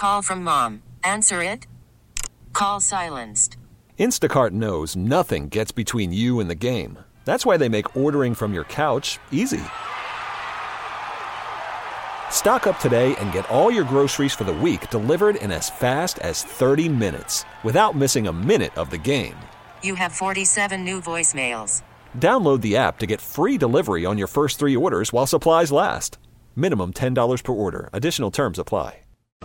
call from mom. Answer it. Call silenced. Instacart knows nothing gets between you and the game. That's why they make ordering from your couch easy. Stock up today and get all your groceries for the week delivered in as fast as 30 minutes without missing a minute of the game. You have 47 new voicemails. Download the app to get free delivery on your first 3 orders while supplies last. Minimum $10 per order. Additional terms apply.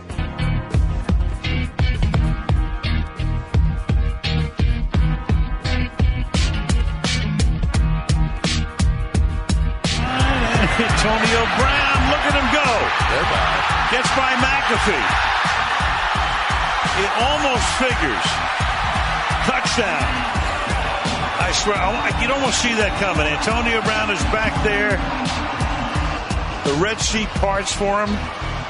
Antonio Brown, look at him go. Gets by McAfee. It almost figures. Touchdown. I swear, you'd almost see that coming. Antonio Brown is back there. The Red Sea parts for him.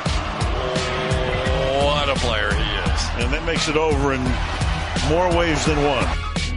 What a player he is. And that makes it over in more ways than one.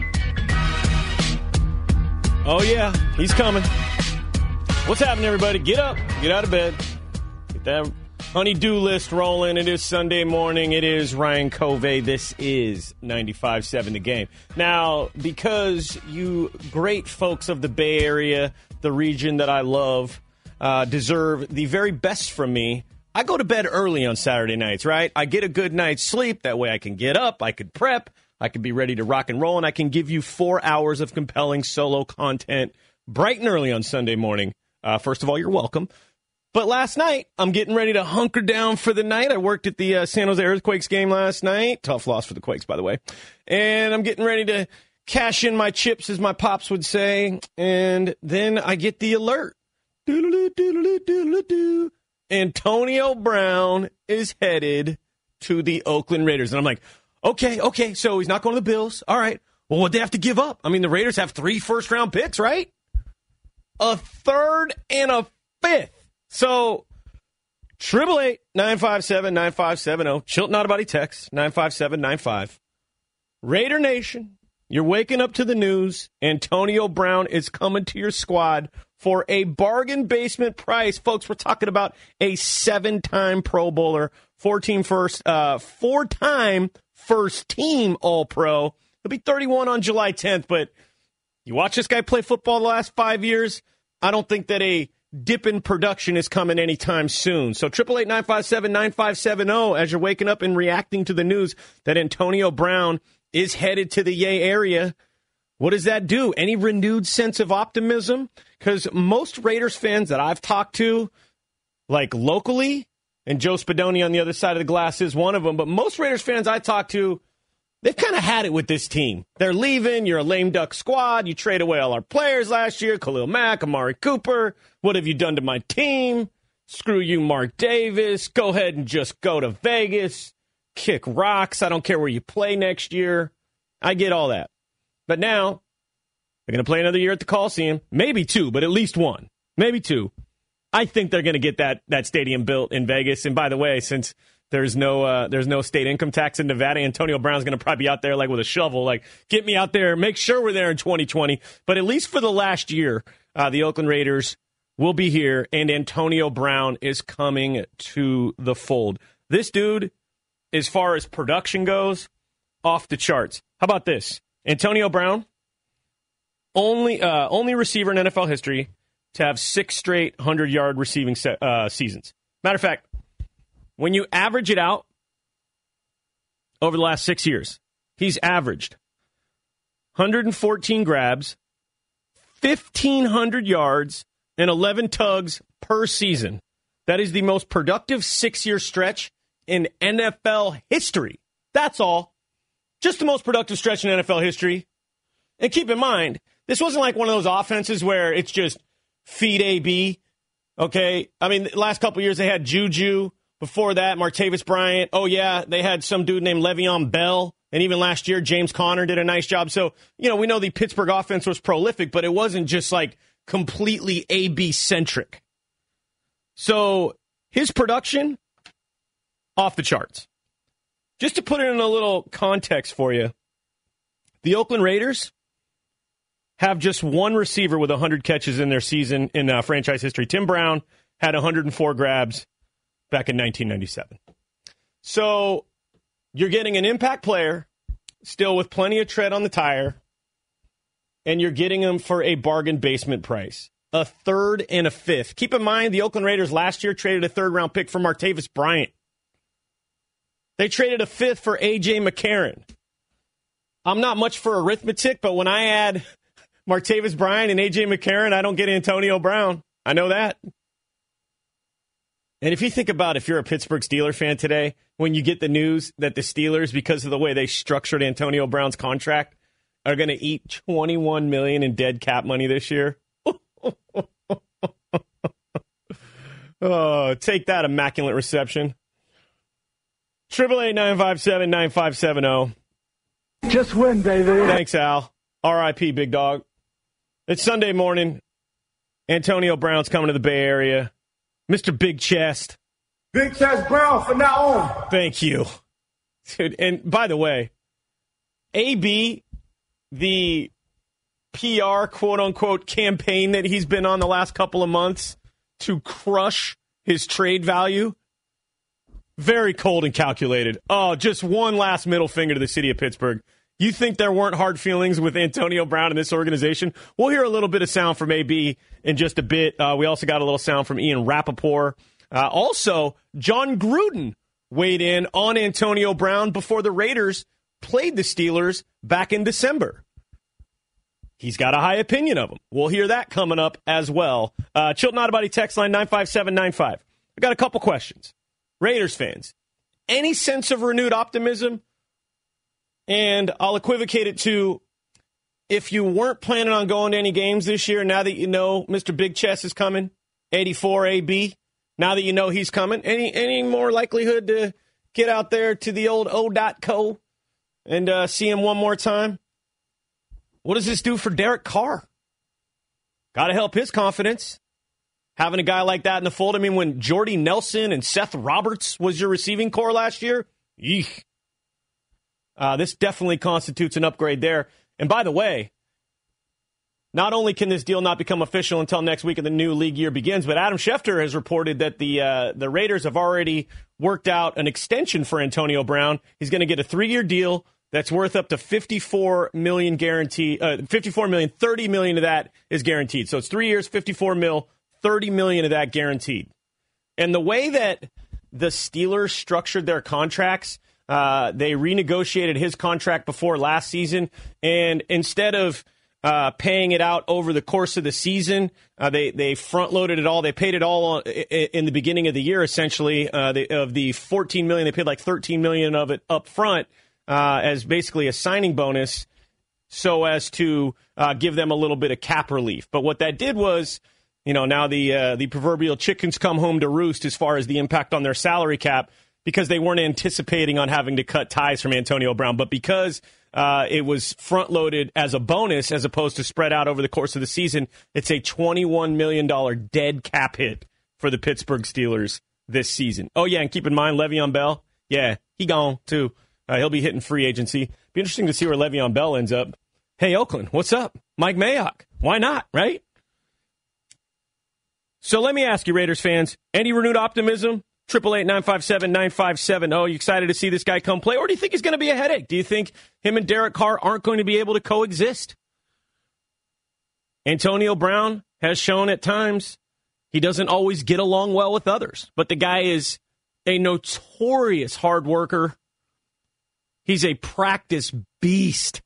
Oh, yeah, he's coming. What's happening, everybody? Get up. Get out of bed. Get that honey-do list rolling. It is Sunday morning. It is Ryan Covey. This is 95.7 The Game. Now, because you great folks of the Bay Area, the region that I love, deserve the very best from me, I go to bed early on Saturday nights, right? I get a good night's sleep. That way I can get up. I could prep. I could be ready to rock and roll. And I can give you 4 hours of compelling solo content bright and early on Sunday morning. First of all, you're welcome. But last night, I'm getting ready to hunker down for the night. I worked at the San Jose Earthquakes game last night. Tough loss for the Quakes, by the way. And I'm getting ready to cash in my chips, as my pops would say. And then I get the alert. Antonio Brown is headed to the Oakland Raiders. And I'm like, okay, so he's not going to the Bills. All right. Well, what'd they have to give up? I mean, the Raiders have 3 first-round picks, right? A third and a fifth. So, 888-957-9570. Chilton Out of Body text, 95795. Raider Nation, you're waking up to the news. Antonio Brown is coming to your squad for a bargain basement price. Folks, we're talking about a 7-time Pro Bowler, 4-time first-team All-Pro. He'll be 31 on July 10th, but you watch this guy play football the last 5 years, I don't think that a dip in production is coming anytime soon. So 888-957-9570 as you're waking up and reacting to the news that Antonio Brown is headed to the Yay area. What does that do? Any renewed sense of optimism? Because most Raiders fans that I've talked to, like locally, and Joe Spadoni on the other side of the glass is one of them, but most Raiders fans I talk to, they've kind of had it with this team. They're leaving. You're a lame duck squad. You trade away all our players last year. Khalil Mack, Amari Cooper. What have you done to my team? Screw you, Mark Davis. Go ahead and just go to Vegas. Kick rocks. I don't care where you play next year. I get all that. But now, they're going to play another year at the Coliseum. Maybe 2, but at least 1. Maybe 2. I think they're going to get that stadium built in Vegas. And by the way, since there's no state income tax in Nevada, Antonio Brown's going to probably be out there like with a shovel, like, get me out there, make sure we're there in 2020. But at least for the last year, the Oakland Raiders will be here, and Antonio Brown is coming to the fold. This dude, as far as production goes, off the charts. How about this? Antonio Brown, only receiver in NFL history to have 6 straight 100-yard receiving seasons. Matter of fact, when you average it out over the last 6 years, he's averaged 114 grabs, 1,500 yards, and 11 tugs per season. That is the most productive 6-year stretch in NFL history. That's all. Just the most productive stretch in NFL history. And keep in mind, this wasn't like one of those offenses where it's just feed AB. Okay? I mean, the last couple of years they had Juju. Before that, Martavis Bryant. Oh, yeah, they had some dude named Le'Veon Bell. And even last year, James Conner did a nice job. So, we know the Pittsburgh offense was prolific, but it wasn't just like completely AB-centric. So his production, off the charts. Just to put it in a little context for you, the Oakland Raiders have just one receiver with 100 catches in their season in franchise history. Tim Brown had 104 grabs back in 1997. So you're getting an impact player, still with plenty of tread on the tire, and you're getting him for a bargain basement price. A third and a fifth. Keep in mind, the Oakland Raiders last year traded a third-round pick for Martavis Bryant. They traded a fifth for A.J. McCarron. I'm not much for arithmetic, but when I add Martavis Bryant and A.J. McCarron, I don't get Antonio Brown. I know that. And if you think about if you're a Pittsburgh Steelers fan today, when you get the news that the Steelers, because of the way they structured Antonio Brown's contract, are going to eat $21 million in dead cap money this year. Oh, take that, immaculate reception. 888-957-9570. Just win, baby. Thanks, Al. R.I.P., big dog. It's Sunday morning. Antonio Brown's coming to the Bay Area. Mr. Big Chest. Big Chest Brown from now on. Thank you. Dude, and by the way, AB, the PR, quote-unquote, campaign that he's been on the last couple of months to crush his trade value, very cold and calculated. Oh, just one last middle finger to the city of Pittsburgh. You think there weren't hard feelings with Antonio Brown in this organization? We'll hear a little bit of sound from AB in just a bit. We also got a little sound from Ian Rappaport. Also, John Gruden weighed in on Antonio Brown before the Raiders played the Steelers back in December. He's got a high opinion of him. We'll hear that coming up as well. Chilton Not About It text line 95795. I got a couple questions. Raiders fans, any sense of renewed optimism? And I'll equivocate it to, if you weren't planning on going to any games this year, now that you know Mr. Big Chest is coming, 84 AB, now that you know he's coming, any more likelihood to get out there to the old O.co and see him one more time? What does this do for Derek Carr? Got to help his confidence. Having a guy like that in the fold. I mean, when Jordy Nelson and Seth Roberts was your receiving core last year, eek. This definitely constitutes an upgrade there. And by the way, not only can this deal not become official until next week and the new league year begins, but Adam Schefter has reported that the Raiders have already worked out an extension for Antonio Brown. He's going to get a 3-year deal that's worth up to $54 million guaranteed. $54 million, $30 million of that is guaranteed. So it's 3 years, $54 million, $30 million of that guaranteed. And the way that the Steelers structured their contracts, they renegotiated his contract before last season, and instead of paying it out over the course of the season, they front-loaded it all. They paid it all in the beginning of the year, essentially. Of the $14 million, they paid like $13 million of it up front as basically a signing bonus so as to give them a little bit of cap relief. But what that did was, you know, now the proverbial chickens come home to roost as far as the impact on their salary cap, because they weren't anticipating on having to cut ties from Antonio Brown. But because it was front-loaded as a bonus as opposed to spread out over the course of the season, it's a $21 million dead cap hit for the Pittsburgh Steelers this season. Oh, yeah, and keep in mind, Le'Veon Bell, yeah, he gone, too. He'll be hitting free agency. Be interesting to see where Le'Veon Bell ends up. Hey, Oakland, what's up? Mike Mayock. Why not, right? So let me ask you, Raiders fans, any renewed optimism? 888-957-9570. You excited to see this guy come play? Or do you think he's going to be a headache? Do you think him and Derek Carr aren't going to be able to coexist? Antonio Brown has shown at times he doesn't always get along well with others. But the guy is a notorious hard worker. He's a practice beast.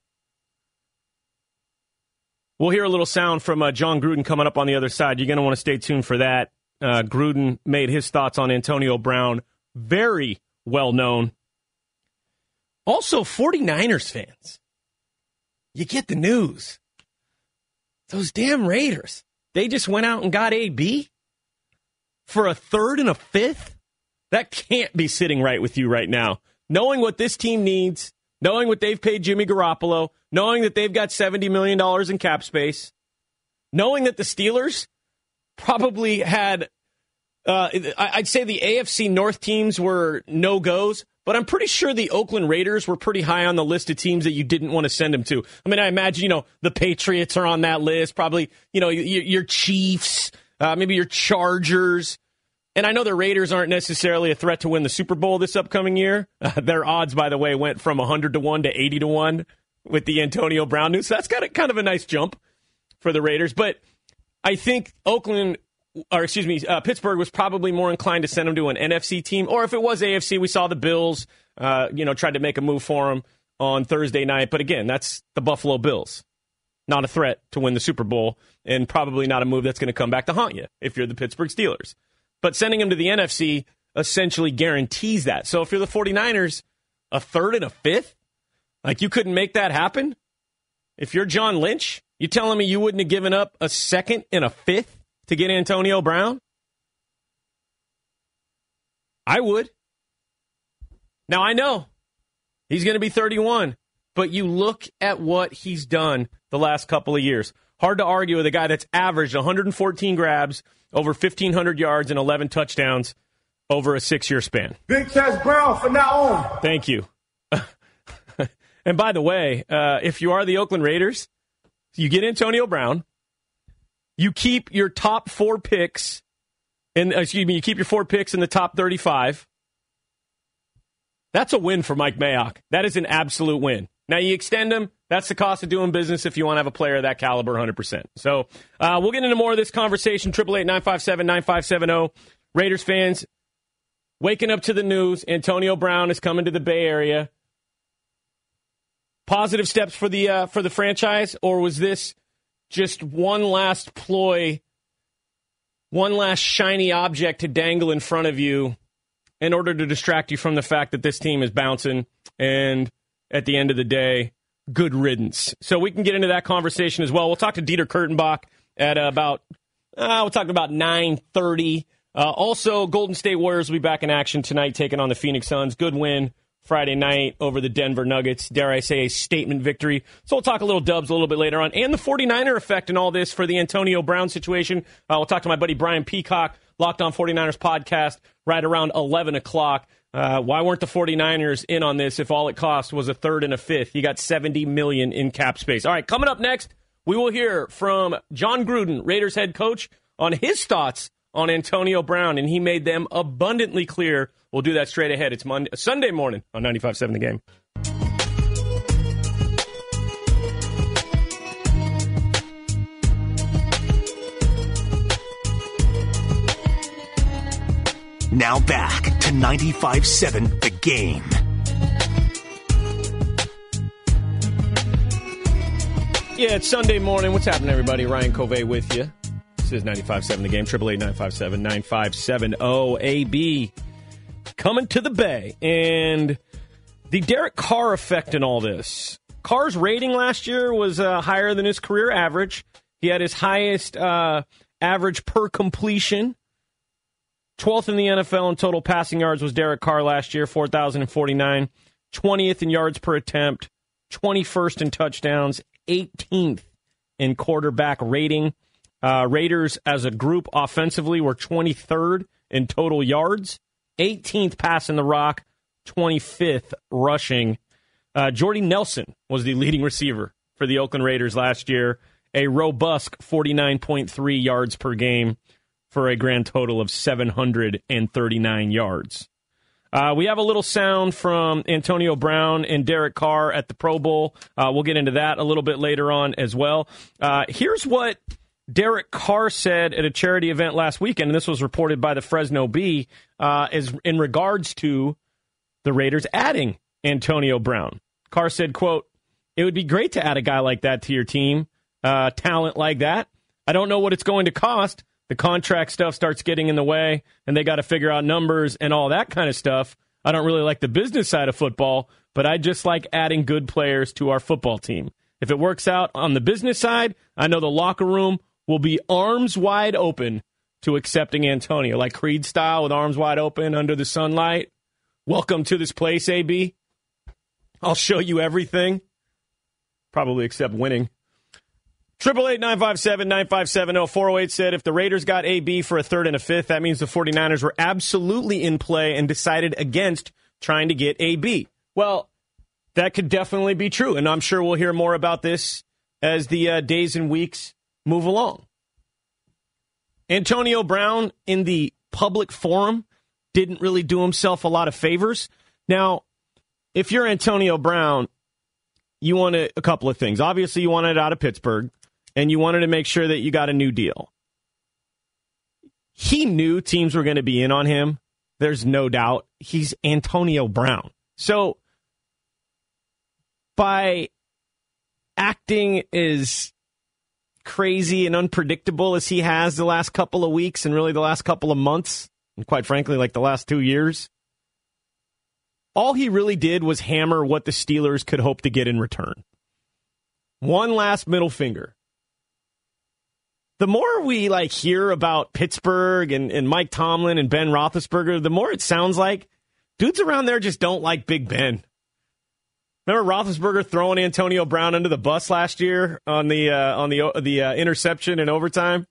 We'll hear a little sound from John Gruden coming up on the other side. You're going to want to stay tuned for that. Gruden made his thoughts on Antonio Brown very well known. Also, 49ers fans, you get the news. Those damn Raiders, they just went out and got AB for a third and a fifth? That can't be sitting right with you right now. Knowing what this team needs, knowing what they've paid Jimmy Garoppolo, knowing that they've got $70 million in cap space, knowing that the Steelers probably had, I'd say the AFC North teams were no-goes, but I'm pretty sure the Oakland Raiders were pretty high on the list of teams that you didn't want to send them to. I mean, I imagine, the Patriots are on that list, probably, your Chiefs, maybe your Chargers. And I know the Raiders aren't necessarily a threat to win the Super Bowl this upcoming year. Their odds, by the way, went from 100-1 to 80-1 with the Antonio Brown news. So that's kind of a nice jump for the Raiders. But I think Pittsburgh was probably more inclined to send him to an NFC team. Or if it was AFC, we saw the Bills, tried to make a move for him on Thursday night. But again, that's the Buffalo Bills. Not a threat to win the Super Bowl, and probably not a move that's going to come back to haunt you if you're the Pittsburgh Steelers. But sending him to the NFC essentially guarantees that. So if you're the 49ers, a third and a fifth? Like, you couldn't make that happen? If you're John Lynch, you telling me you wouldn't have given up a second and a fifth to get Antonio Brown? I would. Now, I know he's going to be 31, but you look at what he's done the last couple of years. Hard to argue with a guy that's averaged 114 grabs, over 1,500 yards, and 11 touchdowns over a 6-year span. Big Chaz Brown from now on. Thank you. And by the way, if you are the Oakland Raiders, you get Antonio Brown, you keep your top 4 picks, you keep your 4 picks in the top 35. That's a win for Mike Mayock. That is an absolute win. Now, you extend him. That's the cost of doing business if you want to have a player of that caliber 100%. So we'll get into more of this conversation. 888-957-9570. Raiders fans, waking up to the news. Antonio Brown is coming to the Bay Area. Positive steps for the franchise, or was this just one last ploy, one last shiny object to dangle in front of you in order to distract you from the fact that this team is bouncing and at the end of the day, good riddance. So we can get into that conversation as well. We'll talk to Dieter Kurtenbach at about 9:30. Also, Golden State Warriors will be back in action tonight, taking on the Phoenix Suns. Good win Friday night over the Denver Nuggets. Dare I say a statement victory. So we'll talk a little Dubs a little bit later on. And the 49er effect in all this for the Antonio Brown situation. We'll talk to my buddy Brian Peacock, Locked On 49ers podcast, right around 11 o'clock. Why weren't the 49ers in on this if all it cost was a third and a fifth? You got $70 million in cap space. All right, coming up next, we will hear from John Gruden, Raiders head coach, on his thoughts on Antonio Brown, and he made them abundantly clear. We'll do that straight ahead. It's Sunday morning on 95.7 The Game. Now back to 95.7 The Game. Yeah, it's Sunday morning. What's happening, everybody? Ryan Covey with you. This is 95.7 The Game, 888-957-9570. AB coming to the Bay. And the Derek Carr effect in all this. Carr's rating last year was higher than his career average. He had his highest average per completion. 12th in the NFL in total passing yards was Derek Carr last year, 4,049. 20th in yards per attempt. 21st in touchdowns. 18th in quarterback rating. Raiders as a group offensively were 23rd in total yards. 18th passing the rock. 25th rushing. Jordy Nelson was the leading receiver for the Oakland Raiders last year. A robust 49.3 yards per game for a grand total of 739 yards. We have a little sound from Antonio Brown and Derek Carr at the Pro Bowl. We'll get into that a little bit later on as well. Here's what Derek Carr said at a charity event last weekend, and this was reported by the Fresno Bee, is in regards to the Raiders adding Antonio Brown. Carr said, quote, "It would be great to add a guy like that to your team, talent like that. I don't know what it's going to cost. The contract stuff starts getting in the way, and they got to figure out numbers and all that kind of stuff. I don't really like the business side of football, but I just like adding good players to our football team. If it works out on the business side, I know the locker room will be arms wide open to accepting Antonio, like Creed style with arms wide open under the sunlight. Welcome to this place, AB. I'll show you everything. Probably except winning. 888-957-9570. 408 said if the Raiders got AB for a third and a fifth, that means the 49ers were absolutely in play and decided against trying to get AB. Well, that could definitely be true, and I'm sure we'll hear more about this as the days and weeks move along. Antonio Brown, in the public forum didn't really do himself a lot of favors. Now, if you're Antonio Brown, you wanted a couple of things. Obviously, you wanted out of Pittsburgh, and you wanted to make sure that you got a new deal. He knew teams were going to be in on him. There's no doubt. He's Antonio Brown. So, by acting as crazy and unpredictable as he has the last couple of weeks and really the last couple of months, and quite frankly, like the last 2 years, all he really did was hammer what the Steelers could hope to get in return. One last middle finger. The more we hear about Pittsburgh and Mike Tomlin and Ben Roethlisberger, the more it sounds like dudes around there just don't like Big Ben. Remember Roethlisberger throwing Antonio Brown under the bus last year on the interception in overtime?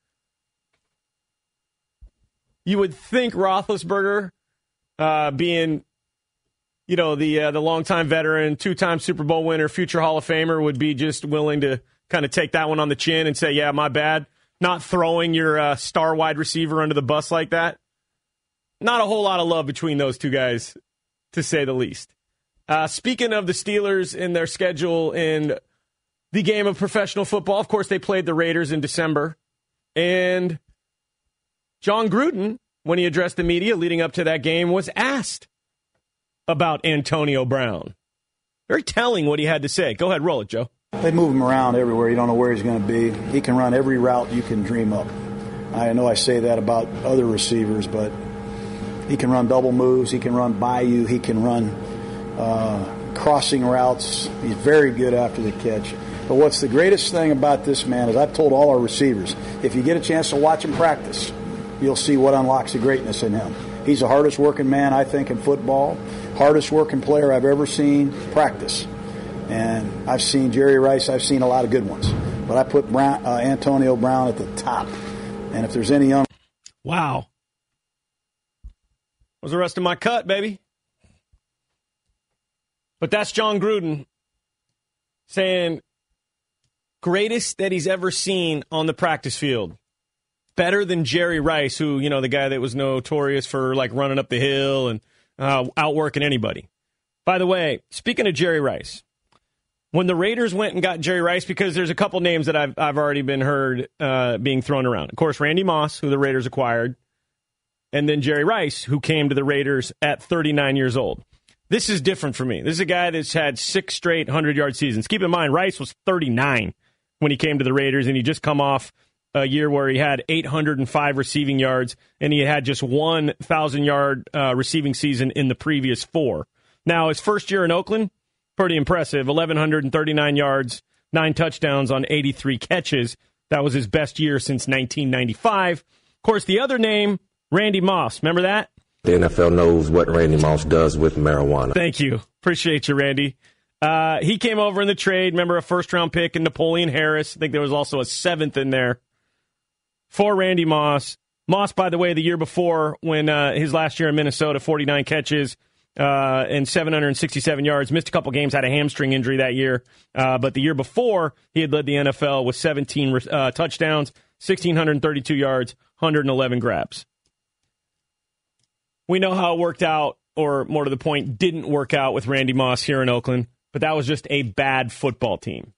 You would think Roethlisberger, being the longtime veteran, two-time Super Bowl winner, future Hall of Famer, would be just willing to kind of take that one on the chin and say, yeah, my bad. Not throwing your star wide receiver under the bus like that. Not a whole lot of love between those two guys, to say the least. Speaking of the Steelers and their schedule in the game of professional football, of course, they played the Raiders in December. And John Gruden, when he addressed the media leading up to that game, was asked about Antonio Brown. Very telling what he had to say. Go ahead, roll it, Joe. They move him around everywhere. You don't know where he's going to be. He can run every route you can dream up. I know I say that about other receivers, but he can run double moves. He can run by you. He can run crossing routes. He's very good after the catch. But what's the greatest thing about this man is I've told all our receivers, if you get a chance to watch him practice, you'll see what unlocks the greatness in him. He's the hardest working man, I think, in football. Hardest working player I've ever seen practice. And I've seen Jerry Rice. I've seen a lot of good ones. But I put Antonio Brown at the top. And if there's any young... Wow. Was the rest of my cut, baby? But that's John Gruden saying greatest that he's ever seen on the practice field. Better than Jerry Rice, who, the guy that was notorious for running up the hill and outworking anybody. By the way, speaking of Jerry Rice, when the Raiders went and got Jerry Rice, because there's a couple names that I've already been heard being thrown around. Of course, Randy Moss, who the Raiders acquired, and then Jerry Rice, who came to the Raiders at 39 years old. This is different for me. This is a guy that's had 6 straight 100-yard seasons. Keep in mind, Rice was 39 when he came to the Raiders, and he just come off a year where he had 805 receiving yards, and he had just 1,000-yard receiving season in the previous 4. Now, his first year in Oakland, pretty impressive. 1,139 yards, 9 touchdowns on 83 catches. That was his best year since 1995. Of course, the other name, Randy Moss. Remember that? The NFL knows what Randy Moss does with marijuana. Thank you. Appreciate you, Randy. He came over in the trade. Remember, a first-round pick in Napoleon Harris. I think there was also a 7th in there for Randy Moss. Moss, by the way, the year before, when his last year in Minnesota, 49 catches and 767 yards. Missed a couple games, had a hamstring injury that year. But the year before, he had led the NFL with 17 touchdowns, 1,632 yards, 111 grabs. We know how it worked out, or more to the point, didn't work out with Randy Moss here in Oakland, but that was just a bad football team.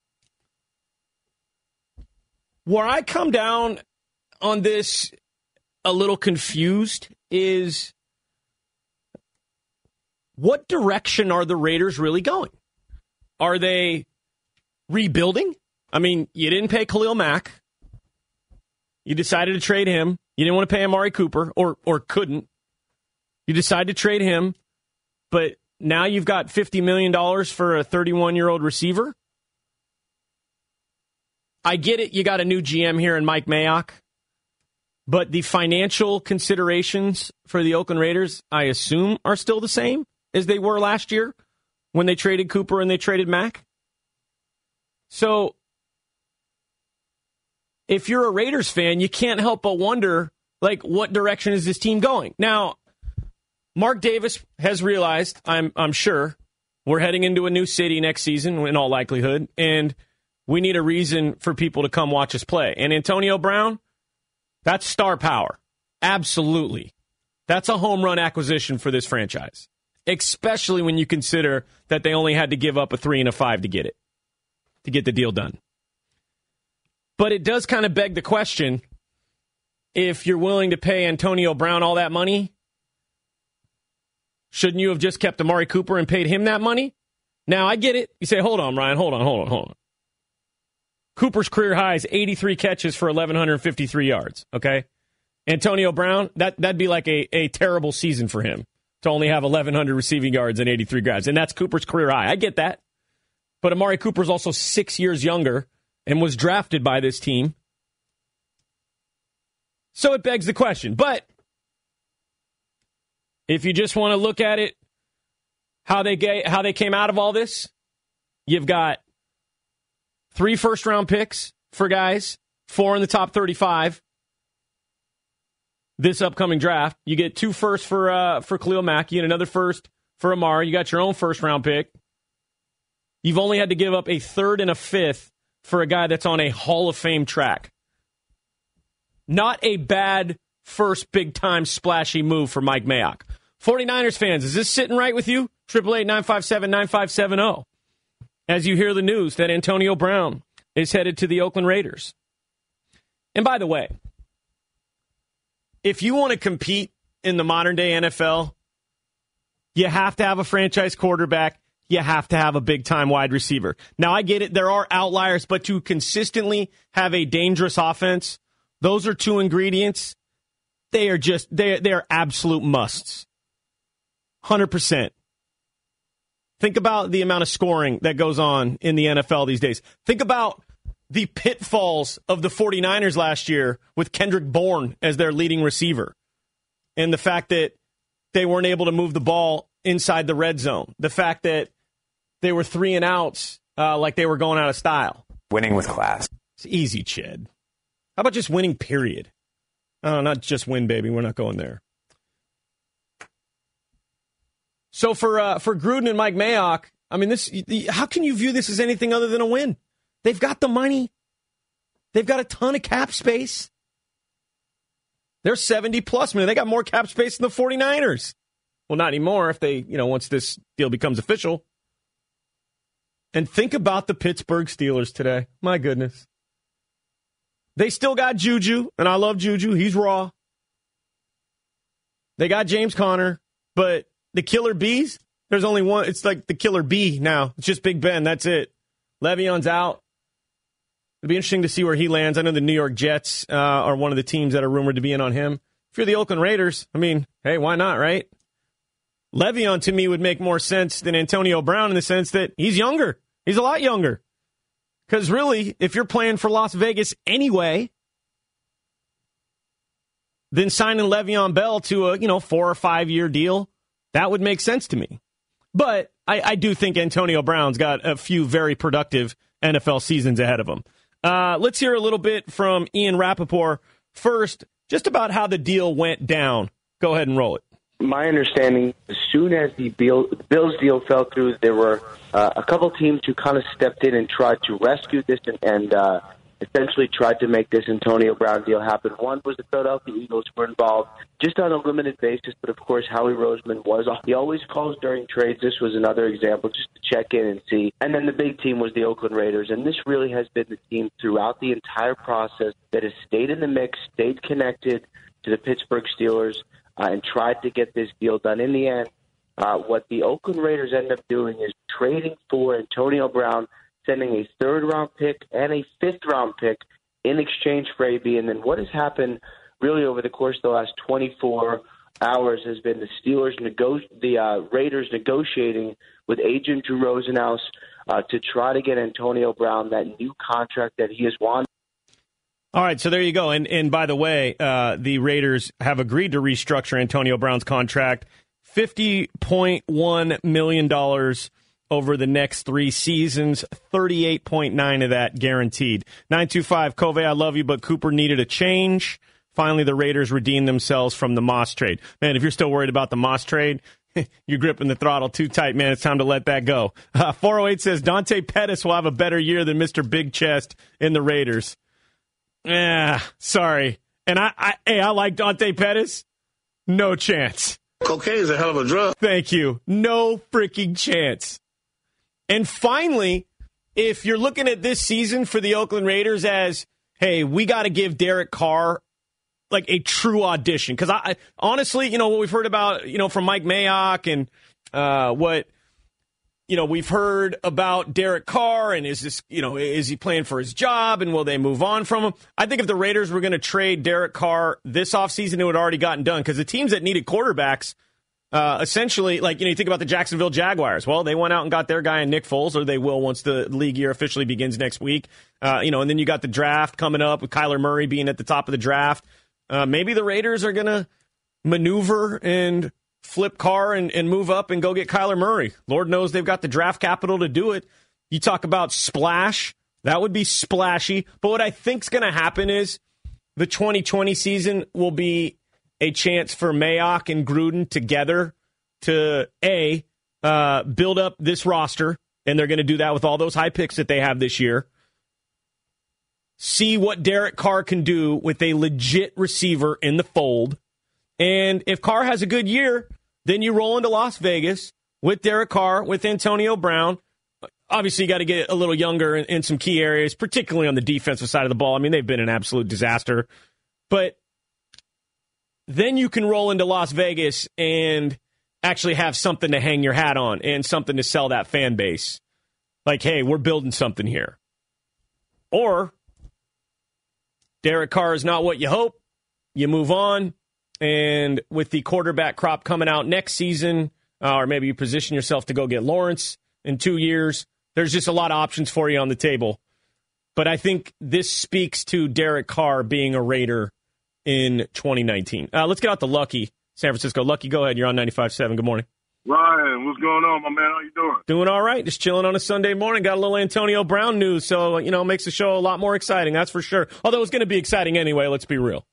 Where I come down on this a little confused is, what direction are the Raiders really going? Are they rebuilding? I mean, you didn't pay Khalil Mack. You decided to trade him. You didn't want to pay Amari Cooper, or couldn't. You decided to trade him, but now you've got $50 million for a 31-year-old receiver? I get it, you got a new GM here in Mike Mayock, but the financial considerations for the Oakland Raiders, I assume, are still the same as they were last year when they traded Cooper and they traded Mack. So, if you're a Raiders fan, you can't help but wonder, what direction is this team going? Now, Mark Davis has realized, I'm sure, we're heading into a new city next season, in all likelihood, and we need a reason for people to come watch us play. And Antonio Brown, that's star power. Absolutely. That's a home run acquisition for this franchise, especially when you consider that they only had to give up a 3 and a 5 to get the deal done. But it does kind of beg the question, if you're willing to pay Antonio Brown all that money, shouldn't you have just kept Amari Cooper and paid him that money? Now, I get it. You say, hold on, Ryan, hold on. Cooper's career high is 83 catches for 1,153 yards, okay? Antonio Brown, that'd be like a terrible season for him to only have 1,100 receiving yards and 83 grabs, and that's Cooper's career high. I get that. But Amari Cooper's also 6 years younger and was drafted by this team. So it begs the question. But if you just want to look at it, how they came out of all this, you've got 3 first-round picks for guys, 4 in the top 35 this upcoming draft. You get 2 firsts for Khalil Mack. You get another first for Amari. You got your own first-round pick. You've only had to give up a 3rd and a 5th for a guy that's on a Hall of Fame track. Not a bad first big-time splashy move for Mike Mayock. 49ers fans, is this sitting right with you? 888-957-9570. As you hear the news that Antonio Brown is headed to the Oakland Raiders. And by the way, if you want to compete in the modern-day NFL, you have to have a franchise quarterback. You have to have a big-time wide receiver. Now, I get it. There are outliers, but to consistently have a dangerous offense, those are 2 ingredients. They are absolute musts. 100%. Think about the amount of scoring that goes on in the NFL these days. Think about the pitfalls of the 49ers last year with Kendrick Bourne as their leading receiver. And the fact that they weren't able to move the ball inside the red zone. The fact that they were 3 and outs like they were going out of style. Winning with class. It's easy, Ched. How about just winning, period? Oh, not just win, baby. We're not going there. So for Gruden and Mike Mayock, I mean, how can you view this as anything other than a win? They've got the money. They've got a ton of cap space. They're 70-plus million. They got more cap space than the 49ers. Well, not anymore if they, once this deal becomes official. And think about the Pittsburgh Steelers today. My goodness. They still got Juju, and I love Juju. He's raw. They got James Conner, but the killer bees, there's only one. It's like the killer bee now. It's just Big Ben. That's it. Le'Veon's out. It'll be interesting to see where he lands. I know the New York Jets are one of the teams that are rumored to be in on him. If you're the Oakland Raiders, I mean, hey, why not, right? Le'Veon, to me, would make more sense than Antonio Brown in the sense that he's younger. He's a lot younger. Because really, if you're playing for Las Vegas anyway, then signing Le'Veon Bell to a 4 or 5 year deal, that would make sense to me. But I do think Antonio Brown's got a few very productive NFL seasons ahead of him. Let's hear a little bit from Ian Rappaport first, just about how the deal went down. Go ahead and roll it. My understanding, as soon as the Bills deal fell through, there were a couple teams who kind of stepped in and tried to rescue this and essentially tried to make this Antonio Brown deal happen. One was the Philadelphia Eagles, who were involved just on a limited basis, but of course Howie Roseman was. He always calls during trades. This was another example just to check in and see. And then the big team was the Oakland Raiders, and this really has been the team throughout the entire process that has stayed in the mix, stayed connected to the Pittsburgh Steelers, and tried to get this deal done. In the end, what the Oakland Raiders end up doing is trading for Antonio Brown, sending a 3rd-round pick and a 5th-round pick in exchange for AB. And then what has happened really over the course of the last 24 hours has been the Raiders negotiating with agent Drew Rosenhaus to try to get Antonio Brown that new contract that he has wanted. All right, so there you go. And by the way, the Raiders have agreed to restructure Antonio Brown's contract, $50.1 million over the next 3 seasons, 38.9 of that guaranteed. 925, Covey, I love you, but Cooper needed a change. Finally, the Raiders redeemed themselves from the Moss trade. Man, if you're still worried about the Moss trade, you're gripping the throttle too tight, man. It's time to let that go. 408 says Dante Pettis will have a better year than Mr. Big Chest in the Raiders. Sorry. And I like Dante Pettis. No chance. Cocaine is a hell of a drug. Thank you. No freaking chance. And finally, if you're looking at this season for the Oakland Raiders as, hey, we got to give Derek Carr like a true audition. Because I honestly, what we've heard about, from Mike Mayock and what, we've heard about Derek Carr and is this, is he playing for his job and will they move on from him? I think if the Raiders were going to trade Derek Carr this offseason, it would have already gotten done because the teams that needed quarterbacks, essentially, you think about the Jacksonville Jaguars. Well, they went out and got their guy in Nick Foles, or they will once the league year officially begins next week. And then you got the draft coming up with Kyler Murray being at the top of the draft. Maybe the Raiders are going to maneuver and flip Carr and move up and go get Kyler Murray. Lord knows they've got the draft capital to do it. You talk about splash. That would be splashy. But what I think's going to happen is the 2020 season will be a chance for Mayock and Gruden together to, build up this roster, and they're going to do that with all those high picks that they have this year. See what Derek Carr can do with a legit receiver in the fold. And if Carr has a good year, then you roll into Las Vegas with Derek Carr, with Antonio Brown. Obviously, you got to get a little younger in some key areas, particularly on the defensive side of the ball. I mean, they've been an absolute disaster. But then you can roll into Las Vegas and actually have something to hang your hat on and something to sell that fan base. Like, hey, we're building something here. Or Derek Carr is not what you hope. You move on. And with the quarterback crop coming out next season, or maybe you position yourself to go get Lawrence in 2 years, there's just a lot of options for you on the table. But I think this speaks to Derek Carr being a Raider in 2019. Let's get out to Lucky, San Francisco. Lucky, go ahead. You're on 95.7. Good morning. Ryan, what's going on, my man? How you doing? Doing all right. Just chilling on a Sunday morning. Got a little Antonio Brown news, so, makes the show a lot more exciting, that's for sure. Although it's going to be exciting anyway, let's be real.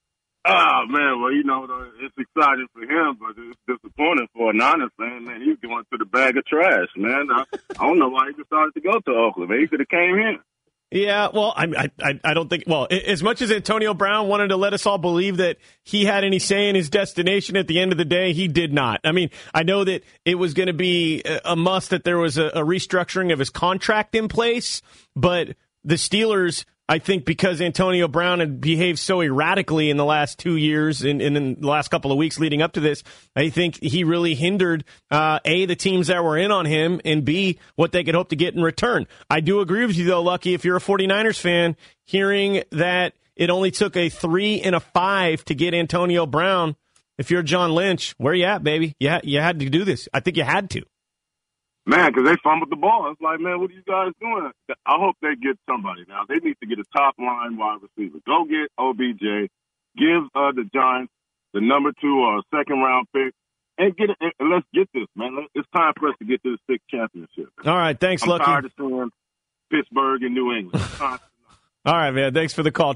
Oh, man, well, it's exciting for him, but it's disappointing for a Niners fan. Man, he's going to the bag of trash, man. I don't know why he decided to go to Oakland. Man, he could have came here. Yeah, well, I don't think, well, as much as Antonio Brown wanted to let us all believe that he had any say in his destination at the end of the day, he did not. I mean, I know that it was going to be a must that there was a restructuring of his contract in place, but the Steelers, I think because Antonio Brown had behaved so erratically in the last 2 years and in the last couple of weeks leading up to this, I think he really hindered, A, the teams that were in on him, and B, what they could hope to get in return. I do agree with you, though, Lucky, if you're a 49ers fan, hearing that it only took a 3 and a 5 to get Antonio Brown, if you're John Lynch, where you at, baby? You had to do this. I think you had to. Man, because they fumbled the ball. It's like, man, what are you guys doing? I hope they get somebody now. They need to get a top-line wide receiver. Go get OBJ. Give the Giants the number 2 or second-round pick. And let's get this, man. It's time for us to get to the 6th championship. All right, thanks, Lucky. I'm tired of seeing Pittsburgh and New England. All right, man, thanks for the call.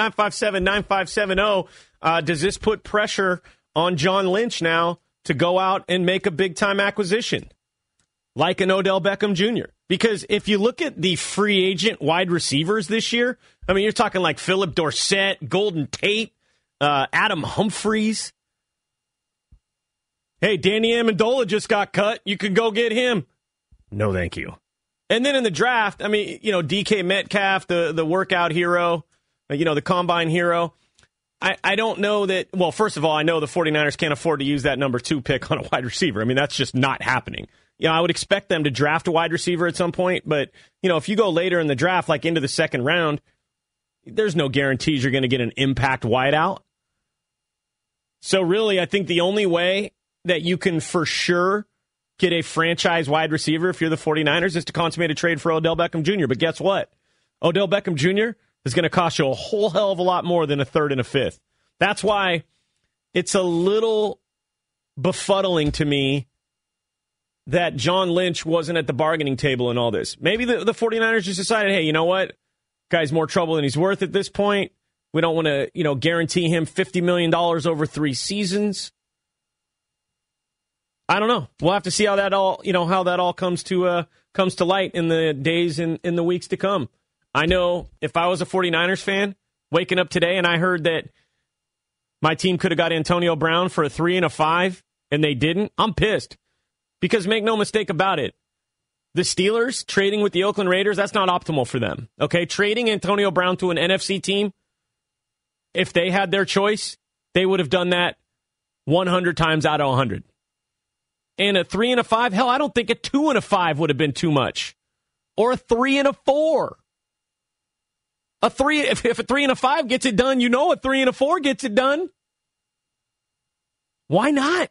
888-957-9570. Does this put pressure on John Lynch now to go out and make a big-time acquisition? Like an Odell Beckham Jr. Because if you look at the free agent wide receivers this year, I mean, you're talking like Philip Dorsett, Golden Tate, Adam Humphries. Hey, Danny Amendola just got cut. You could go get him. No, thank you. And then in the draft, I mean, DK Metcalf, the workout hero, the combine hero. I don't know that, well, first of all, I know the 49ers can't afford to use that number 2 pick on a wide receiver. I mean, that's just not happening. I would expect them to draft a wide receiver at some point, but, if you go later in the draft, like into the second round, there's no guarantees you're going to get an impact wideout. So really, I think the only way that you can for sure get a franchise wide receiver if you're the 49ers is to consummate a trade for Odell Beckham Jr. But guess what? Odell Beckham Jr. is going to cost you a whole hell of a lot more than a 3rd and a 5th. That's why it's a little befuddling to me that John Lynch wasn't at the bargaining table in all this. Maybe the 49ers just decided, hey, you know what? Guy's more trouble than he's worth at this point. We don't want to, guarantee him $50 million over 3 seasons. I don't know. We'll have to see how that all comes to light in the days and in the weeks to come. I know if I was a 49ers fan waking up today and I heard that My team could have got Antonio Brown for a 3 and a 5, and they didn't. I'm pissed. Because make no mistake about it, the Steelers trading with the Oakland Raiders, that's not optimal for them. Okay, trading Antonio Brown to an NFC team, if they had their choice, they would have done that 100 times out of 100. And a 3 and a 5, hell, I don't think a 2 and a 5 would have been too much. Or a 3 and a 4. If a 3 and a 5 gets it done, a 3 and a 4 gets it done. Why not?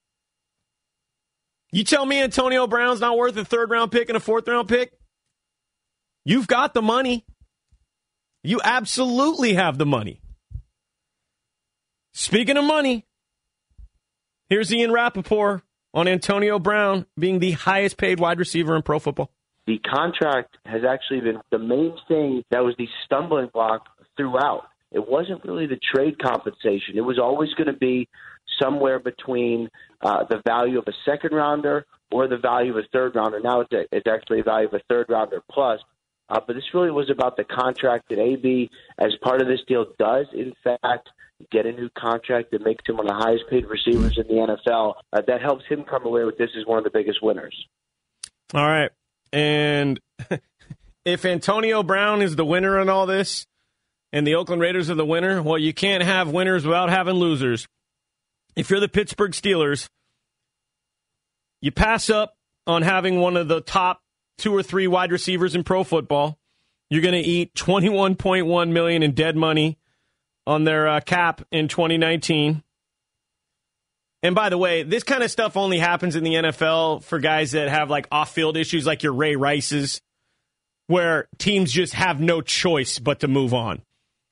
You tell me Antonio Brown's not worth a 3rd-round pick and a 4th-round pick? You've got the money. You absolutely have the money. Speaking of money, here's Ian Rappaport on Antonio Brown being the highest-paid wide receiver in pro football. The contract has actually been the main thing that was the stumbling block throughout. It wasn't really the trade compensation. It was always going to be somewhere between the value of a 2nd-rounder or the value of a 3rd-rounder. Now it's actually a value of a 3rd-rounder plus. But this really was about the contract that AB, as part of this deal, does, in fact, get a new contract that makes him one of the highest-paid receivers in the NFL. That helps him come away with this as one of the biggest winners. All right. And if Antonio Brown is the winner in all this and the Oakland Raiders are the winner, well, you can't have winners without having losers. If you're the Pittsburgh Steelers, you pass up on having one of the top 2 or 3 wide receivers in pro football. You're going to eat $21.1 million in dead money on their cap in 2019. And by the way, this kind of stuff only happens in the NFL for guys that have like off-field issues like your Ray Rices, where teams just have no choice but to move on.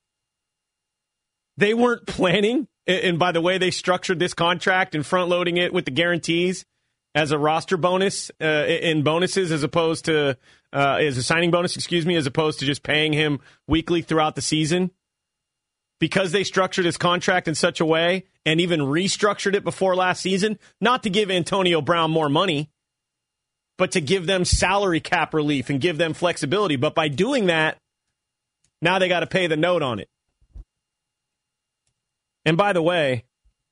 They weren't planning, and by the way, they structured this contract and front-loading it with the guarantees as a roster bonus in bonuses as opposed to as a signing bonus, as opposed to just paying him weekly throughout the season. Because they structured his contract in such a way and even restructured it before last season, not to give Antonio Brown more money, but to give them salary cap relief and give them flexibility. But by doing that, now they got to pay the note on it. And by the way,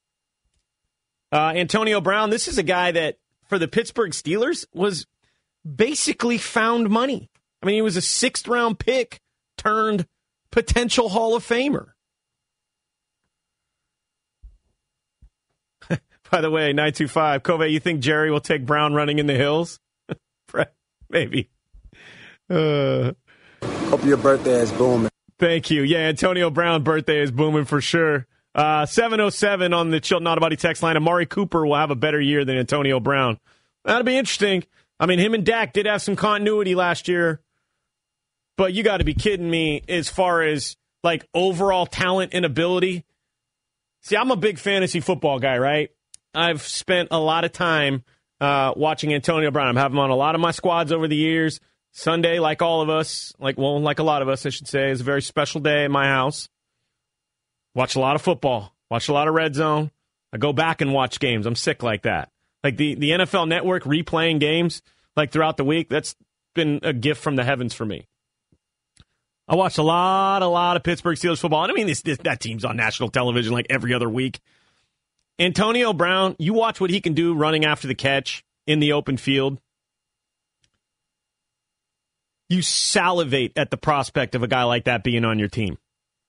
Antonio Brown, this is a guy that, for the Pittsburgh Steelers, was basically found money. I mean, he was a 6th-round pick turned potential Hall of Famer. By the way, 925, Covey, you think Jerry will take Brown running in the hills? Maybe. Hope your birthday is booming. Thank you. Yeah, Antonio Brown's birthday is booming for sure. 707 on the Chilton Auto Body text line. Amari Cooper will have a better year than Antonio Brown. That'll be interesting. I mean, him and Dak did have some continuity last year, but you got to be kidding me as far as like overall talent and ability. See, I'm a big fantasy football guy, right? I've spent a lot of time watching Antonio Brown. I'm having him on a lot of my squads over the years. Sunday, like all of us, like a lot of us, I should say, is a very special day at my house. Watch a lot of football. Watch a lot of Red Zone. I go back and watch games. I'm sick like that. Like the NFL Network replaying games like throughout the week, that's been a gift from the heavens for me. I watched a lot of Pittsburgh Steelers football. And I mean, that team's on national television like every other week. Antonio Brown, you watch what he can do running after the catch in the open field. You salivate at the prospect of a guy like that being on your team.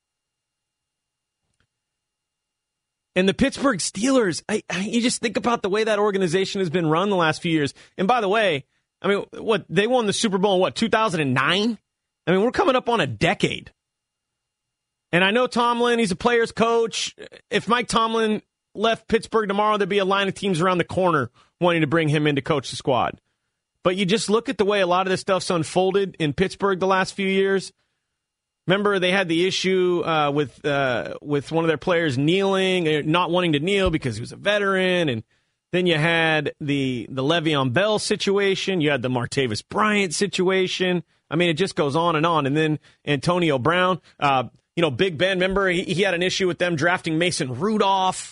And the Pittsburgh Steelers, you just think about the way that organization has been run the last few years. And by the way, I mean, they won the Super Bowl in 2009? I mean, we're coming up on a decade. And I know Tomlin, he's a player's coach. If Mike Tomlin left Pittsburgh tomorrow, there'd be a line of teams around the corner wanting to bring him in to coach the squad. But you just look at the way a lot of this stuff's unfolded in Pittsburgh the last few years. Remember, they had the issue with one of their players kneeling, not wanting to kneel because he was a veteran. And then you had the Le'Veon Bell situation. You had the Martavis Bryant situation. I mean, it just goes on. And then Antonio Brown, Big Ben, remember, he had an issue with them drafting Mason Rudolph.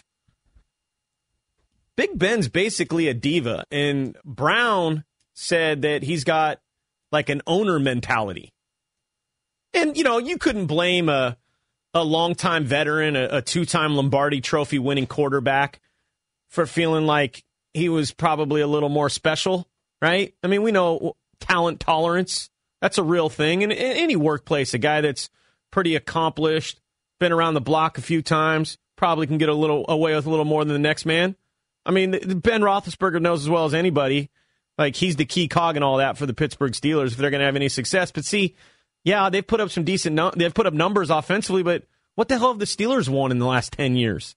Big Ben's basically a diva. And Brown said that he's got like an owner mentality. And, you couldn't blame a a longtime veteran, a two-time Lombardi Trophy winning quarterback for feeling like he was probably a little more special, right? I mean, we know talent tolerance. That's a real thing. And in any workplace, a guy that's pretty accomplished, been around the block a few times, probably can get away with a little more than the next man. I mean, Ben Roethlisberger knows as well as anybody, like he's the key cog and all that for the Pittsburgh Steelers if they're going to have any success. But see, yeah, they've put up some they've put up numbers offensively, but what the hell have the Steelers won in the last 10 years?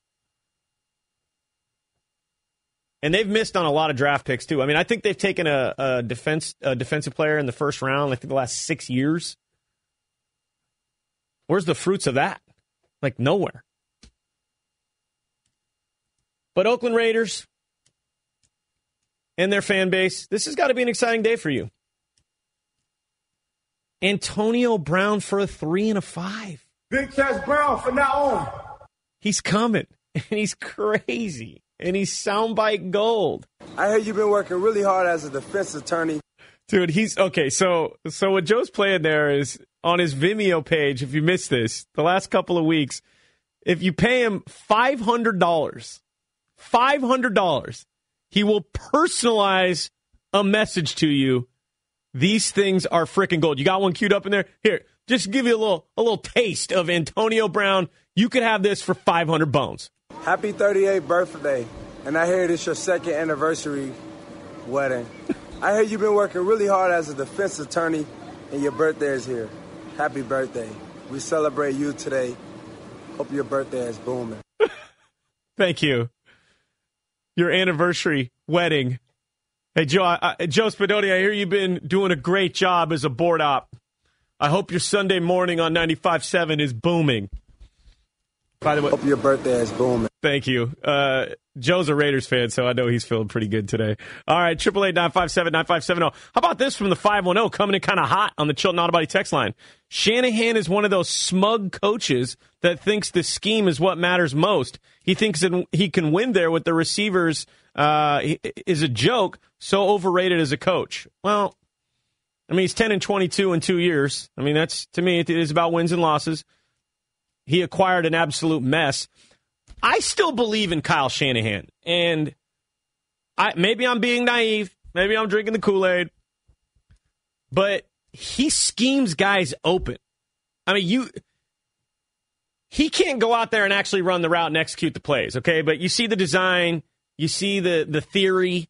And they've missed on a lot of draft picks, too. I mean, I think they've taken a defensive player in the first round, like the last 6 years. Where's the fruits of that? Like, nowhere. But Oakland Raiders and their fan base, this has got to be an exciting day for you. Antonio Brown for a 3 and a 5. Big Chest Brown from now on. He's coming, and he's crazy. And he's soundbite gold. I heard you've been working really hard as a defense attorney. Dude, he's okay. So what Joe's playing there is on his Vimeo page. If you missed this, the last couple of weeks, if you pay him $500, he will personalize a message to you. These things are freaking gold. You got one queued up in there? Here, just give you a little taste of Antonio Brown. You could have this for 500 bones. Happy 38th birthday, and I hear it's your second anniversary wedding. I hear you've been working really hard as a defense attorney, and your birthday is here. Happy birthday. We celebrate you today. Hope your birthday is booming. Thank you. Your anniversary wedding. Hey, Joe Spadoni, I hear you've been doing a great job as a board op. I hope your Sunday morning on 95.7 is booming. By the way, hope your birthday is booming. Thank you. Joe's a Raiders fan, so I know he's feeling pretty good today. All right, 888-957-9570. How about this from the 510 coming in kind of hot on the Chilton Auto Body text line? Shanahan is one of those smug coaches that thinks the scheme is what matters most. He thinks that he can win there with the receivers is a joke, so overrated as a coach. Well, I mean, he's 10-22 in 2 years. I mean, that's, to me, it is about wins and losses. He acquired an absolute mess. I still believe in Kyle Shanahan, and maybe I'm being naive. Maybe I'm drinking the Kool-Aid, but he schemes guys open. I mean, he can't go out there and actually run the route and execute the plays, okay? But you see the design, you see the theory.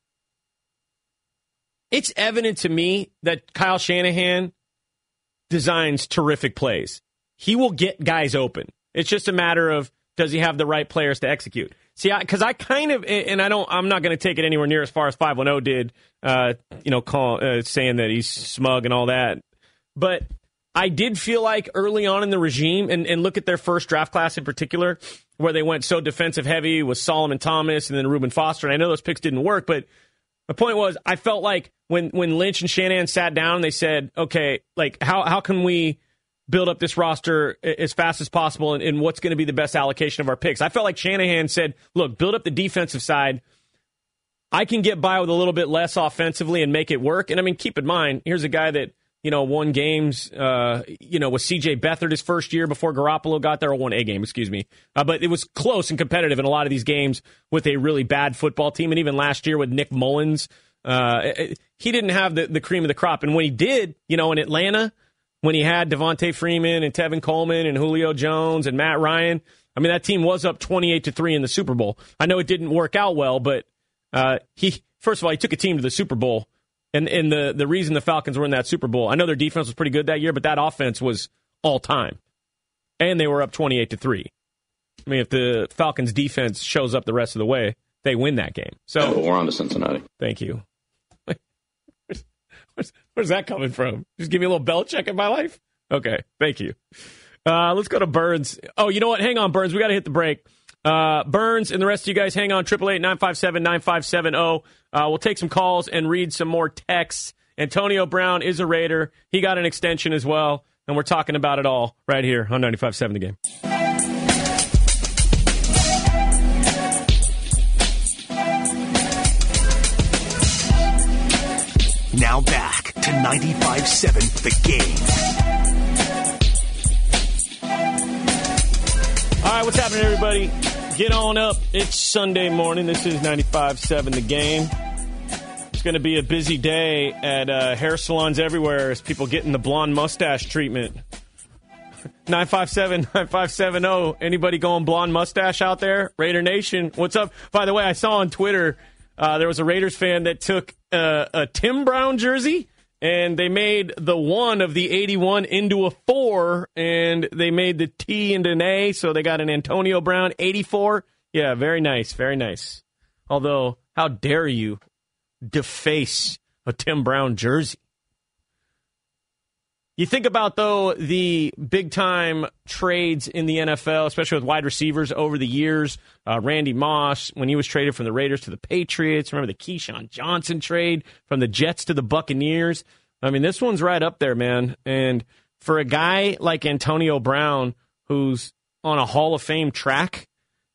It's evident to me that Kyle Shanahan designs terrific plays. He will get guys open. It's just a matter of, does he have the right players to execute? See, because I kind of, and I'm not going to take it anywhere near as far as 510 did, saying that he's smug and all that. But I did feel like early on in the regime, and look at their first draft class in particular, where they went so defensive heavy with Solomon Thomas and then Reuben Foster. And I know those picks didn't work, but my point was, I felt like when Lynch and Shanahan sat down, they said, okay, like how can we build up this roster as fast as possible and what's going to be the best allocation of our picks. I felt like Shanahan said, look, build up the defensive side. I can get by with a little bit less offensively and make it work. And I mean, keep in mind, here's a guy that, won games, with C.J. Beathard his first year before Garoppolo got there, or won a game, excuse me. But it was close and competitive in a lot of these games with a really bad football team. And even last year with Nick Mullins, he didn't have the cream of the crop. And when he did, in Atlanta, when he had Devontae Freeman and Tevin Coleman and Julio Jones and Matt Ryan, I mean, that team was up 28-3 in the Super Bowl. I know it didn't work out well, but he took a team to the Super Bowl. And the reason the Falcons were in that Super Bowl, I know their defense was pretty good that year, but that offense was all time. And they were up 28-3. I mean, if the Falcons defense shows up the rest of the way, they win that game. So we're on to Cincinnati. Thank you. Where's that coming from? Just give me a little Belichick in my life? Okay, thank you. Let's go to Burns. Oh, you know what? Hang on, Burns. We got to hit the break. Burns and the rest of you guys, hang on. 888-957-9570. We'll take some calls and read some more texts. Antonio Brown is a Raider. He got an extension as well, and we're talking about it all right here on 95.7 The Game. Now back to 95.7 The Game. right, what's happening, everybody? Get on up. It's Sunday morning. This is 95.7 The Game. It's going to be a busy day at hair salons everywhere as people getting the blonde mustache treatment. 957-9570. Anybody going blonde mustache out there? Raider Nation, what's up? By the way, I saw on Twitter there was a Raiders fan that took a Tim Brown jersey, and they made the 1 of the 81 into a 4, and they made the T into an A, so they got an Antonio Brown 84. Yeah, very nice, very nice. Although, how dare you deface a Tim Brown jersey? You think about, though, the big-time trades in the NFL, especially with wide receivers over the years. Randy Moss, when he was traded from the Raiders to the Patriots. Remember the Keyshawn Johnson trade from the Jets to the Buccaneers? I mean, this one's right up there, man. And for a guy like Antonio Brown, who's on a Hall of Fame track,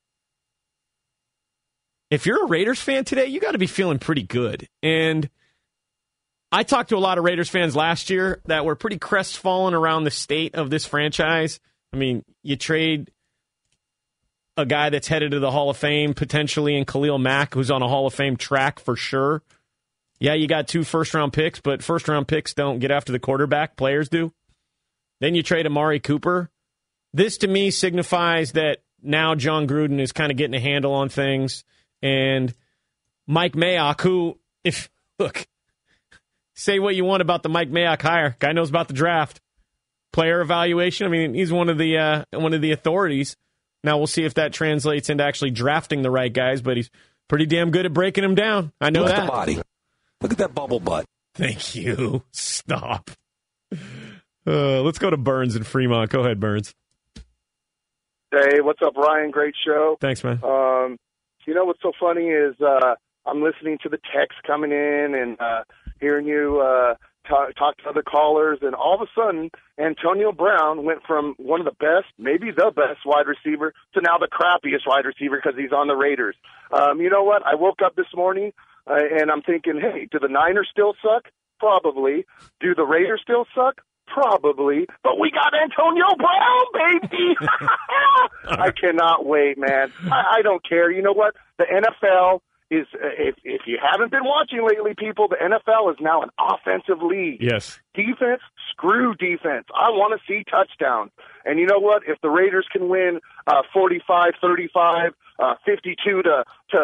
if you're a Raiders fan today, you got to be feeling pretty good. And I talked to a lot of Raiders fans last year that were pretty crestfallen around the state of this franchise. I mean, you trade a guy that's headed to the Hall of Fame potentially in Khalil Mack, who's on a Hall of Fame track for sure. Yeah, you got 2 first-round picks, but first-round picks don't get after the quarterback. Players do. Then you trade Amari Cooper. This, to me, signifies that now John Gruden is kind of getting a handle on things. And Mike Mayock, who, say what you want about the Mike Mayock hire. Guy knows about the draft. Player evaluation. I mean, he's one of the authorities. Now we'll see if that translates into actually drafting the right guys, but he's pretty damn good at breaking them down. I know that. Look at the body. Look at that bubble butt. Thank you. Stop. Let's go to Burns in Fremont. Go ahead, Burns. Hey, what's up, Ryan? Great show. Thanks, man. You know what's so funny is I'm listening to the text coming in and hearing you talk to other callers, and all of a sudden, Antonio Brown went from one of the best, maybe the best wide receiver, to now the crappiest wide receiver because he's on the Raiders. You know what? I woke up this morning, and I'm thinking, hey, do the Niners still suck? Probably. Do the Raiders still suck? Probably. But we got Antonio Brown, baby! I cannot wait, man. I don't care. You know what? The NFL is, if you haven't been watching lately, people, the NFL is now an offensive league. Yes. Defense, screw defense. I want to see touchdowns. And you know what? If the Raiders can win 45-35, 52 to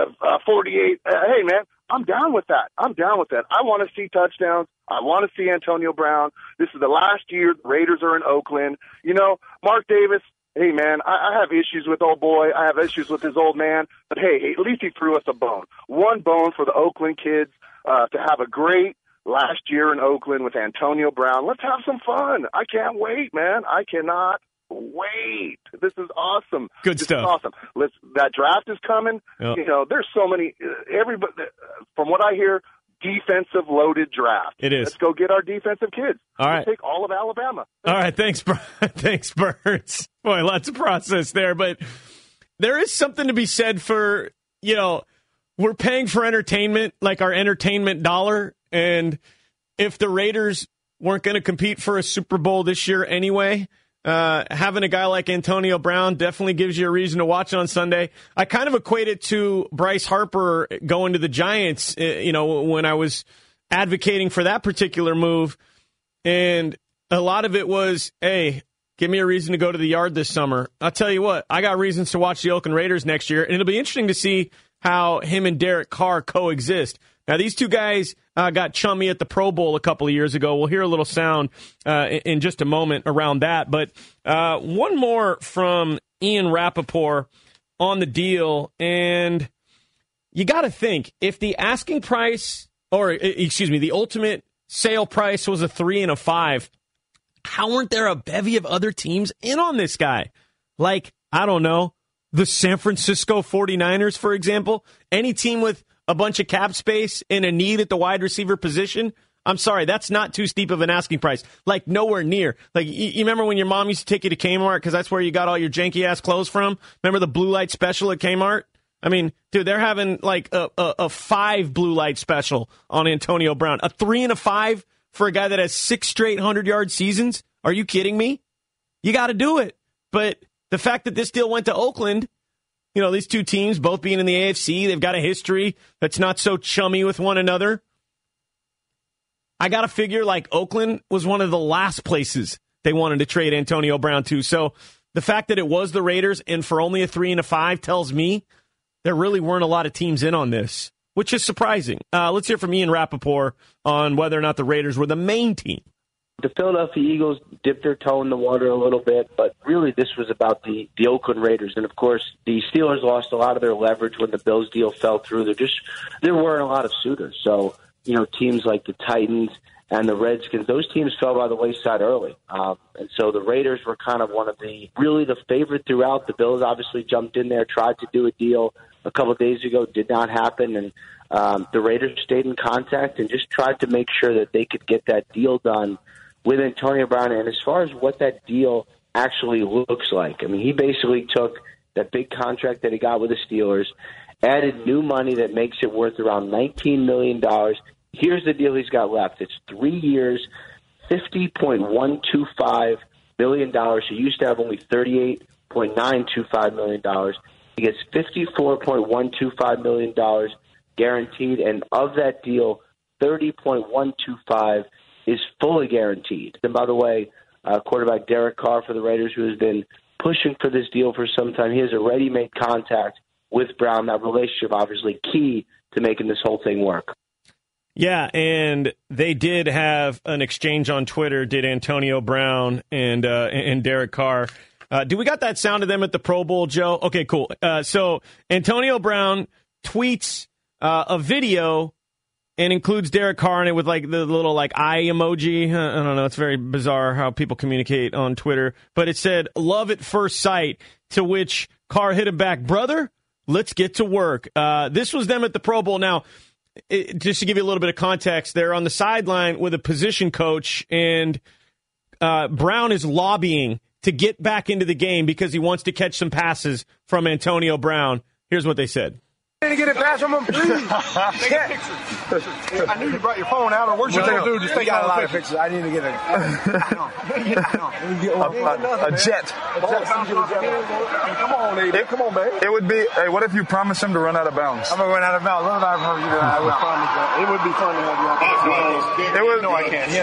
48, hey, man, I'm down with that. I want to see touchdowns. I want to see Antonio Brown. This is the last year the Raiders are in Oakland. You know, Mark Davis, hey, man, I have issues with old boy. I have issues with his old man. But, hey, at least he threw us a bone. One bone for the Oakland kids to have a great last year in Oakland with Antonio Brown. Let's have some fun. I can't wait, man. I cannot wait. This is awesome. Good stuff. Awesome. That draft is coming. Yep. You know, there's so many. Everybody, from what I hear, defensive loaded draft. It is. Let's go get our defensive kids. All right. We'll take all of Alabama. All right. Thanks, Burns. Boy, lots of process there, but there is something to be said for, you know, we're paying for entertainment, like our entertainment dollar, and if the Raiders weren't going to compete for a Super Bowl this year anyway, having a guy like Antonio Brown definitely gives you a reason to watch on Sunday. I kind of equate it to Bryce Harper going to the Giants, you know, when I was advocating for that particular move. And a lot of it was, hey, give me a reason to go to the yard this summer. I'll tell you what, I got reasons to watch the Oakland Raiders next year, and it'll be interesting to see how him and Derek Carr coexist. Now, these two guys got chummy at the Pro Bowl a couple of years ago. We'll hear a little sound in just a moment around that. But one more from Ian Rappaport on the deal. And you got to think, if the asking price, or excuse me, the ultimate sale price was a 3 and a 5, how weren't there a bevy of other teams in on this guy? Like, I don't know, the San Francisco 49ers, for example. Any team with a bunch of cap space and a need at the wide receiver position, I'm sorry, that's not too steep of an asking price. Like, nowhere near. Like, you remember when your mom used to take you to Kmart because that's where you got all your janky-ass clothes from? Remember the blue light special at Kmart? I mean, dude, they're having like a 5 blue light special on Antonio Brown. A 3 and a 5 for a guy that has 6 straight 100-yard seasons? Are you kidding me? You got to do it. But the fact that this deal went to Oakland, you know, these two teams both being in the AFC, they've got a history that's not so chummy with one another. I got to figure like Oakland was one of the last places they wanted to trade Antonio Brown to. So the fact that it was the Raiders and for only a 3 and a 5 tells me there really weren't a lot of teams in on this, which is surprising. Let's hear from Ian Rappaport on whether or not the Raiders were the main team. The Philadelphia Eagles dipped their toe in the water a little bit, but really this was about the Oakland Raiders. And, of course, the Steelers lost a lot of their leverage when the Bills deal fell through. There weren't a lot of suitors. So, you know, teams like the Titans and the Redskins, those teams fell by the wayside early. And so the Raiders were kind of really the favorite throughout. The Bills obviously jumped in there, tried to do a deal a couple of days ago, did not happen. And the Raiders stayed in contact and just tried to make sure that they could get that deal done with Antonio Brown. And as far as what that deal actually looks like, I mean, he basically took that big contract that he got with the Steelers, added new money that makes it worth around $19 million. Here's the deal he's got left. It's 3 years, $50.125 million. He used to have only $38.925 million. He gets $54.125 million guaranteed, and of that deal, $30.125 is fully guaranteed. And by the way, quarterback Derek Carr for the Raiders, who has been pushing for this deal for some time, he has already made contact with Brown. That relationship obviously key to making this whole thing work. Yeah, and they did have an exchange on Twitter, did Antonio Brown and Derek Carr. Do we got that sound of them at the Pro Bowl, Joe? Okay, cool. So Antonio Brown tweets a video and includes Derek Carr in it with like the little like eye emoji. I don't know. It's very bizarre how people communicate on Twitter. But it said, love at first sight, to which Carr hit him back, brother, let's get to work. This was them at the Pro Bowl. Now, just to give you a little bit of context, they're on the sideline with a position coach, and Brown is lobbying to get back into the game because he wants to catch some passes from Antonio Brown. Here's what they said. To get it past from him, please. I knew you brought your phone out, or what you going to do? Just take out a lot of pictures. I need to get a jet. Come on, baby. Come on, baby. It would be, hey, what if you promise him to run out of bounds? I'm going to run out of bounds. What if I promise that? It would be fun to have you out there. It would. No, I can't.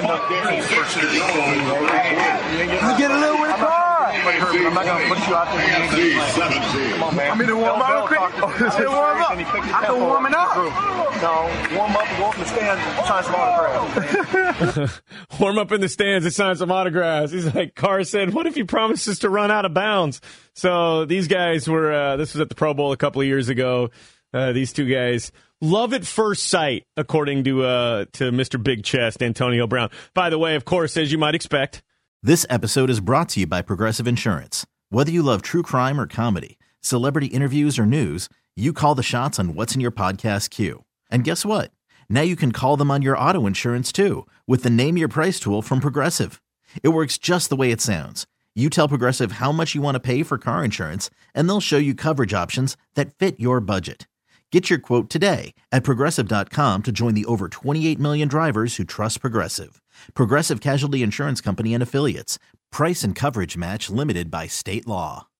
You get a little with the car. I'm not going to put you out there. Come on, man. I mean, to warm up quick. I can warm it up. No, warm up and go up in the stands and sign some autographs. Warm up in the stands and sign some autographs. He's like, Carr said, what if he promises to run out of bounds? So these guys were, this was at the Pro Bowl a couple of years ago. These two guys, love at first sight, according to Mr. Big Chest, Antonio Brown. By the way, of course, as you might expect. This episode is brought to you by Progressive Insurance. Whether you love true crime or comedy, celebrity interviews or news, you call the shots on what's in your podcast queue. And guess what? Now you can call them on your auto insurance too with the Name Your Price tool from Progressive. It works just the way it sounds. You tell Progressive how much you want to pay for car insurance, and they'll show you coverage options that fit your budget. Get your quote today at Progressive.com to join the over 28 million drivers who trust Progressive. Progressive Casualty Insurance Company and Affiliates. Price and coverage match limited by state law.